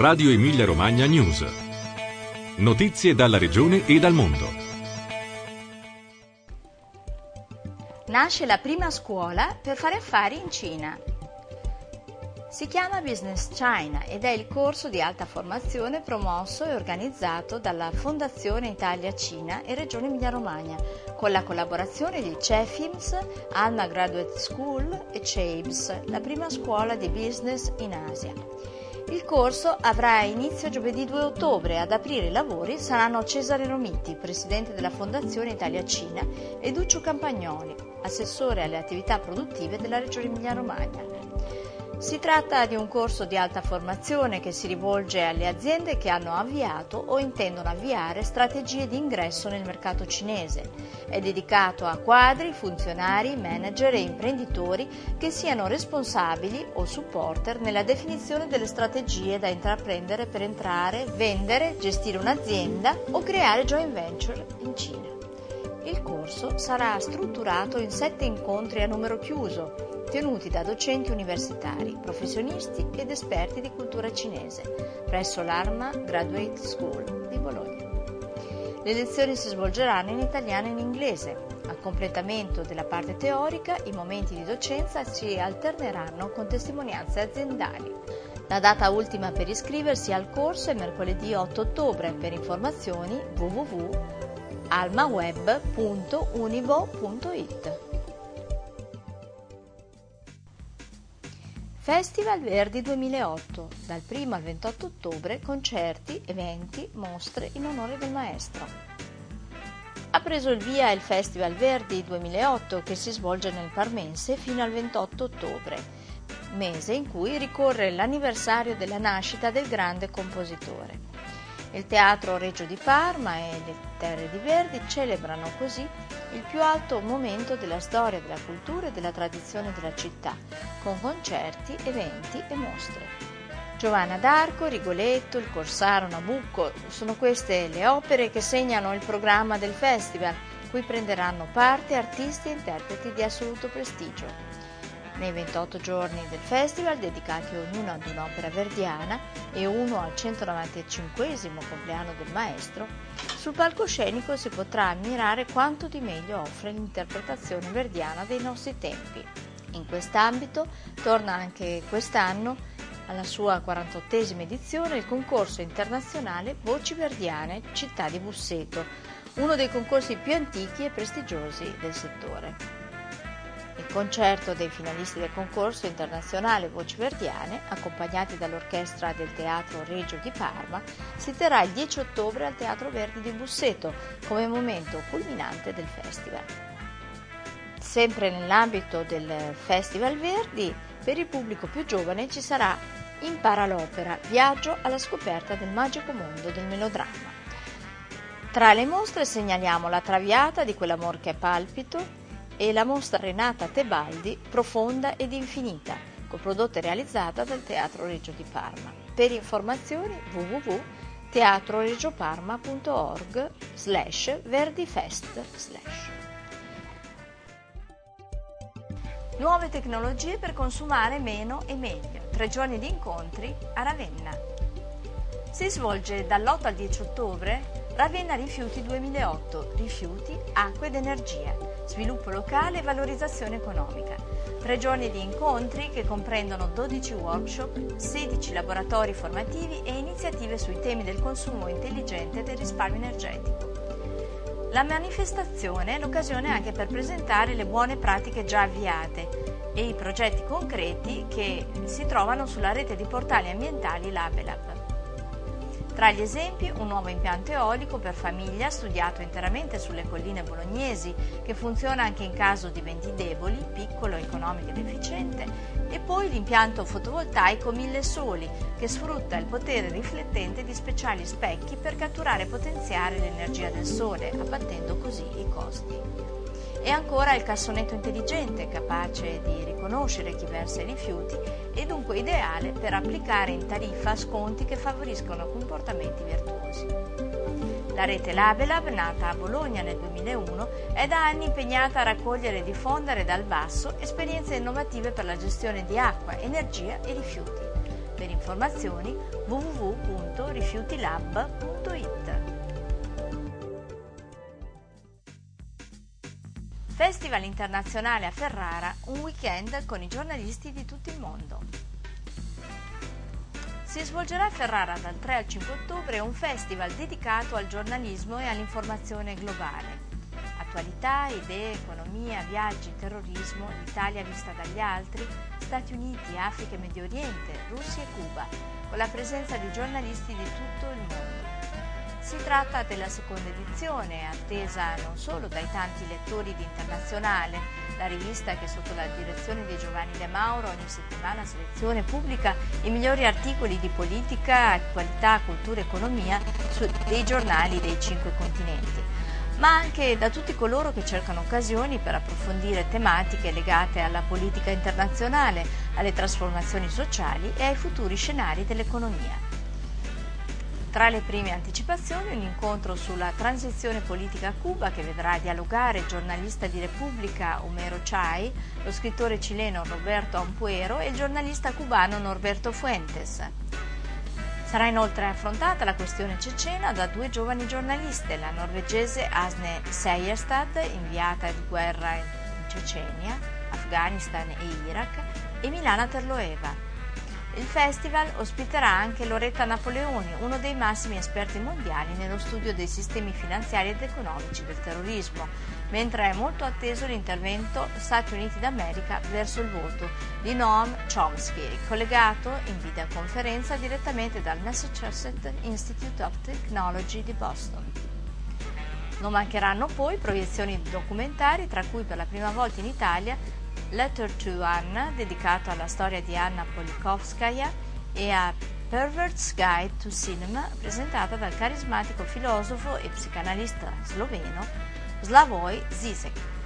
Radio Emilia Romagna News. Notizie dalla regione e dal mondo. Nasce la prima scuola per fare affari in Cina. Si chiama Business China ed è il corso di alta formazione promosso e organizzato dalla Fondazione Italia-Cina e Regione Emilia-Romagna, con la collaborazione di CEFIMS, Alma Graduate School e CEIBS, la prima scuola di business in Asia. Il corso avrà inizio giovedì 2 ottobre. Ad aprire i lavori saranno Cesare Romiti, presidente della Fondazione Italia-Cina, e Duccio Campagnoli, assessore alle attività produttive della Regione Emilia-Romagna. Si tratta di un corso di alta formazione che si rivolge alle aziende che hanno avviato o intendono avviare strategie di ingresso nel mercato cinese. È dedicato a quadri, funzionari, manager e imprenditori che siano responsabili o supporter nella definizione delle strategie da intraprendere per entrare, vendere, gestire un'azienda o creare joint venture in Cina. Il corso sarà strutturato in 7 incontri a numero chiuso, tenuti da docenti universitari, professionisti ed esperti di cultura cinese, presso l'Arma Graduate School di Bologna. Le lezioni si svolgeranno in italiano e in inglese. A completamento della parte teorica, i momenti di docenza si alterneranno con testimonianze aziendali. La data ultima per iscriversi al corso è mercoledì 8 ottobre. Per informazioni www.almaweb.univo.it. Festival Verdi 2008, dal 1 al 28 ottobre, concerti, eventi, mostre in onore del maestro. Ha preso il via il Festival Verdi 2008 che si svolge nel Parmense fino al 28 ottobre, mese in cui ricorre l'anniversario della nascita del grande compositore. Il Teatro Regio di Parma e le Terre di Verdi celebrano così il più alto momento della storia, della cultura e della tradizione della città, con concerti, eventi e mostre. Giovanna d'Arco, Rigoletto, Il Corsaro, Nabucco sono queste le opere che segnano il programma del festival, cui prenderanno parte artisti e interpreti di assoluto prestigio. Nei 28 giorni del festival, dedicati ognuno ad un'opera verdiana e uno al 195esimo compleanno del maestro, sul palcoscenico si potrà ammirare quanto di meglio offre l'interpretazione verdiana dei nostri tempi. In quest'ambito torna anche quest'anno, alla sua 48esima edizione, il concorso internazionale Voci Verdiane Città di Busseto, uno dei concorsi più antichi e prestigiosi del settore. Il concerto dei finalisti del concorso internazionale Voci Verdiane, accompagnati dall'orchestra del Teatro Regio di Parma, si terrà il 10 ottobre al Teatro Verdi di Busseto come momento culminante del festival. Sempre nell'ambito del Festival Verdi, per il pubblico più giovane ci sarà Impara l'opera, viaggio alla scoperta del magico mondo del melodramma. Tra le mostre segnaliamo La Traviata di quell'amor che è palpito e la mostra Renata Tebaldi, Profonda ed Infinita, coprodotta e realizzata dal Teatro Regio di Parma. Per informazioni www.teatroregioparma.org/verdifest/. Nuove tecnologie per consumare meno e meglio. 3 giorni di incontri a Ravenna. Si svolge dall'8 al 10 ottobre Ravenna Rifiuti 2008, rifiuti, acqua ed energia, sviluppo locale e valorizzazione economica. 3 giorni di incontri che comprendono 12 workshop, 16 laboratori formativi e iniziative sui temi del consumo intelligente e del risparmio energetico. La manifestazione è l'occasione anche per presentare le buone pratiche già avviate e i progetti concreti che si trovano sulla rete di portali ambientali Labelab. Tra gli esempi, un nuovo impianto eolico per famiglia studiato interamente sulle colline bolognesi, che funziona anche in caso di venti deboli, piccolo, economico ed efficiente, e poi l'impianto fotovoltaico 1000 soli, che sfrutta il potere riflettente di speciali specchi per catturare e potenziare l'energia del sole, abbattendo così i costi. E ancora il cassonetto intelligente, capace di riconoscere chi versa i rifiuti e dunque ideale per applicare in tariffa sconti che favoriscono comportamenti virtuosi. La rete Labelab, nata a Bologna nel 2001, è da anni impegnata a raccogliere e diffondere dal basso esperienze innovative per la gestione di acqua, energia e rifiuti. Per informazioni www.rifiutilab.it. Festival internazionale a Ferrara, un weekend con i giornalisti di tutto il mondo. Si svolgerà a Ferrara dal 3 al 5 ottobre un festival dedicato al giornalismo e all'informazione globale. Attualità, idee, economia, viaggi, terrorismo, l'Italia vista dagli altri, Stati Uniti, Africa e Medio Oriente, Russia e Cuba, con la presenza di giornalisti di tutto il mondo. Si tratta della seconda edizione, attesa non solo dai tanti lettori di Internazionale, la rivista che sotto la direzione di Giovanni De Mauro ogni settimana seleziona e pubblica i migliori articoli di politica, attualità, cultura e economia dei giornali dei 5 continenti, ma anche da tutti coloro che cercano occasioni per approfondire tematiche legate alla politica internazionale, alle trasformazioni sociali e ai futuri scenari dell'economia. Tra le prime anticipazioni un incontro sulla transizione politica a Cuba che vedrà dialogare il giornalista di Repubblica Homero Chay, lo scrittore cileno Roberto Ampuero e il giornalista cubano Norberto Fuentes. Sarà inoltre affrontata la questione cecena da 2 giovani giornaliste, la norvegese Asne Seierstad, inviata di guerra in Cecenia, Afghanistan e Iraq, e Milana Terloeva. Il festival ospiterà anche Loretta Napoleoni, uno dei massimi esperti mondiali nello studio dei sistemi finanziari ed economici del terrorismo, mentre è molto atteso l'intervento Stati Uniti d'America verso il voto di Noam Chomsky, collegato in videoconferenza direttamente dal Massachusetts Institute of Technology di Boston. Non mancheranno poi proiezioni documentari, tra cui per la prima volta in Italia Letter to Anna, dedicato alla storia di Anna Politkovskaya, e a Pervert's Guide to Cinema, presentata dal carismatico filosofo e psicanalista sloveno Slavoj Žižek.